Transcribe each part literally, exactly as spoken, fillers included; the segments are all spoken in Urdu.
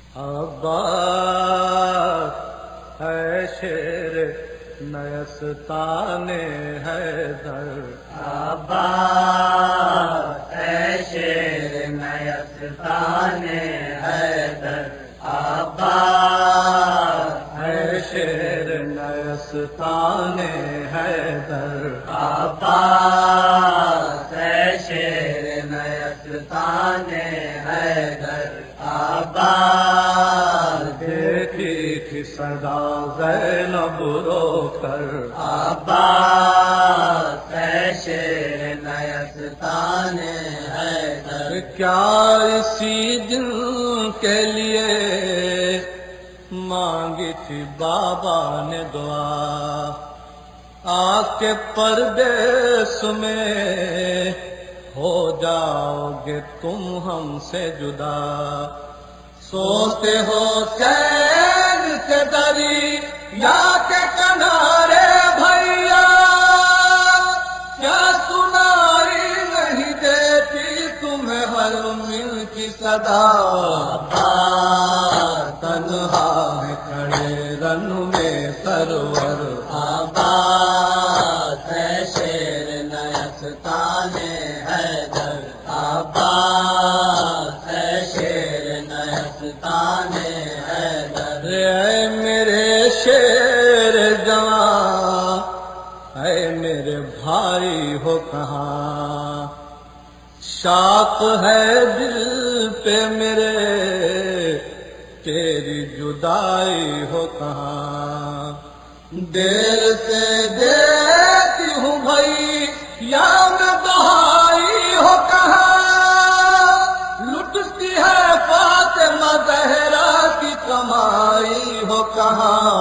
عباس ہے شیر نیستان حیدر، عباس ہے شیر نیستان حیدر، عباس ہے شیر نیستان حیدر، عباس ہے شیر نیستان حیدر، عباس دیکھی تھی صدا زینب رو کر، عباس ہے شیر نیستان حیدر، کیا اسی دن کے لیے مانگی تھی بابا نے دعا، آ کے پردیس میں ہو جاؤ گے تم ہم سے جدا، سوتے ہو چین کے دری یا کے کنارے بھیا، کیا سنائی نہیں دیتی تمہیں ہر مل کی صدا، تنہا ہے کھڑے رن میں سرور، عباس ہے شیر نیستان حیدر، عباس ہے شیر نیستان حیدر، اے میرے شیر جوان، اے میرے بھائی ہو کہاں، شاق ہے دل پہ میرے تیری جدائی ہو کہاں، دیر سے دیکھتی ہوں بھائی یا میں بہائی ہو کہاں، لٹتی ہے فاطمہ زہرا کی کمائی ہو کہاں،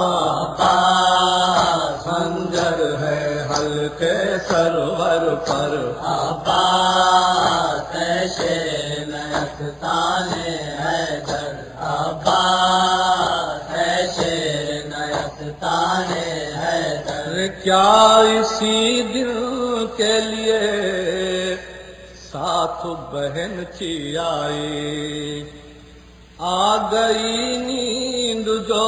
خنجر ہے حلقے سرور پر، عباس ہے شیر نیستان حیدر، عباس ہے شیر نیستان حیدر، کیا اسی دل کے لیے ساتھ بہن کی آئی، آ گئی نیند جو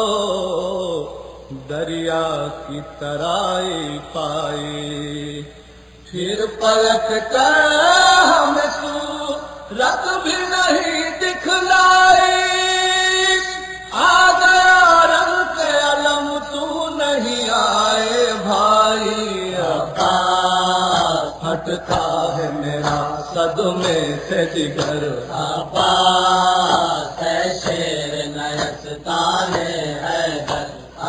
دریا کی ترائی پائی، پھر پلٹ کر ہمیں صورت بھی نہیں دکھلائی، آ گیا رنگ کے علم تو نہیں آئے بھائی، عباس پھٹتا ہے میرا صدمے سے جگر، عباس ہے شیر نیستان حیدر،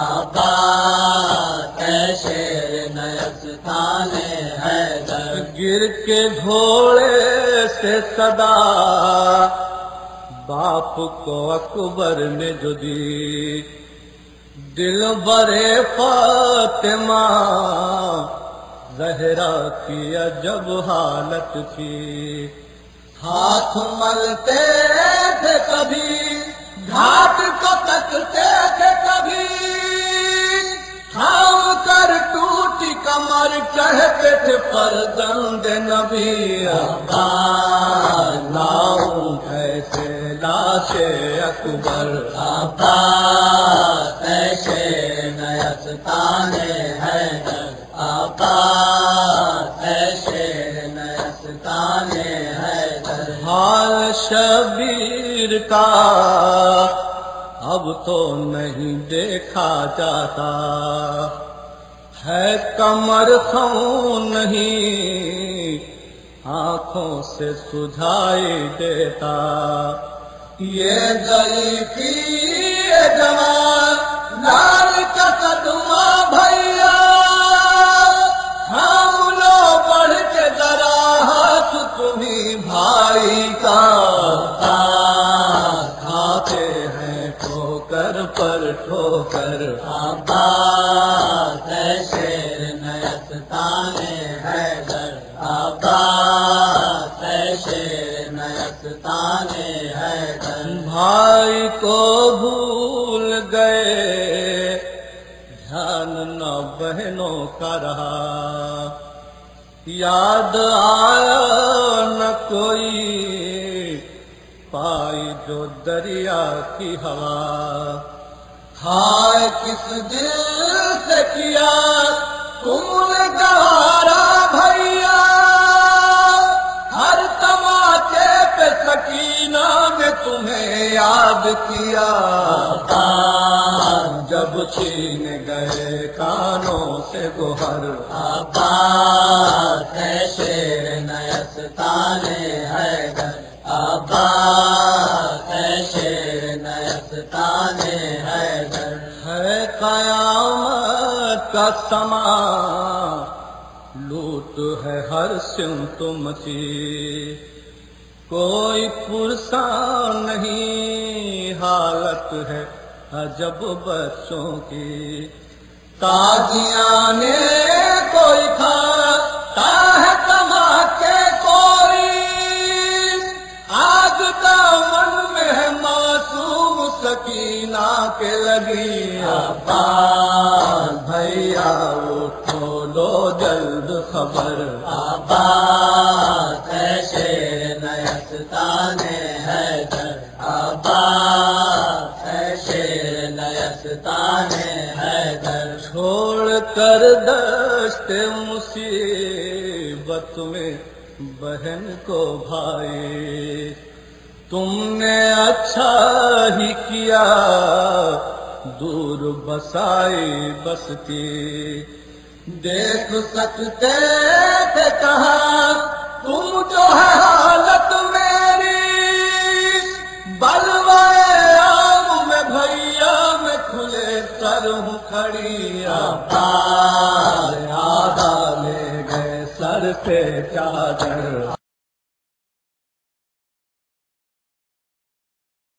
عباس ہے شیر نیستان حیدر، گر کے گھوڑے سے صدا باپ کو اکبر نے جو دی، دل برے فاطمہ زہرا کی عجب حالت تھی، ہاتھ ملتے تھے کبھی گھاٹ کو تکتے تھے کبھی، تھام کر ٹوٹی کمر کہتے تھے فرزند نبی، عباس لاؤں ایسے لاش اکبر، عباس ہے شیر نیستان حیدر، عباس ہے شیر نیستان حیدر، حال شبیر کا اب تو نہیں دیکھا جاتا، ہے کمر خون نہیں آنکھوں سے سجھائی دیتا، یہ ضعیفی یہ جوان لال کا قدمہ بھیا، ہم لو بڑھ کے ذرا ہاتھ تمہیں بھائی کا، کھاتے ہیں ٹھوکر پر ٹھوکر، عباس ہے شیر نیستان حیدر، عباس ہے شیر نیستان حیدر، بھائی کو بھول گئے دھیان نہ بہنوں کا رہا، یاد آیا نہ کوئی پائی جو دریا کی ہوا، ہائے کس دل سے کیا تم نے گوارا بھیا، ہر تماچے پہ سکینہ نے تمہیں یاد کیا، جب چھین گئے کانوں سے گوہر، عباس ہے شیر نیستان حیدر، عباس ہے شیر نیستان حیدر، ہے قیامت کا سما، لوٹ ہے ہر سمت مچی، کوئی پرسان نہیں، حالت ہے عجب بچوں کی، تازیاں نے کوئی کھاتا ہے تماکے کوئی، آگ دامن میں ہے معصوم سکینہ کے لگی، عباس بھیا اٹھو لو جلد خبر، عباس ہے شیر نیستان حیدر، عباس ہے شیر نیستان حیدر، چھوڑ کر دشت مصیبت میں بہن کو بھائی، تم نے اچھا ہی کیا، دور بسائی بستی، دیکھ سکتے تھے کہاں تم جو ہے حالت میری، بلوائے عام میں بھیا میں کھلے سر ہوں کھڑی، عباس آدھا لے گئے سر سے چادر،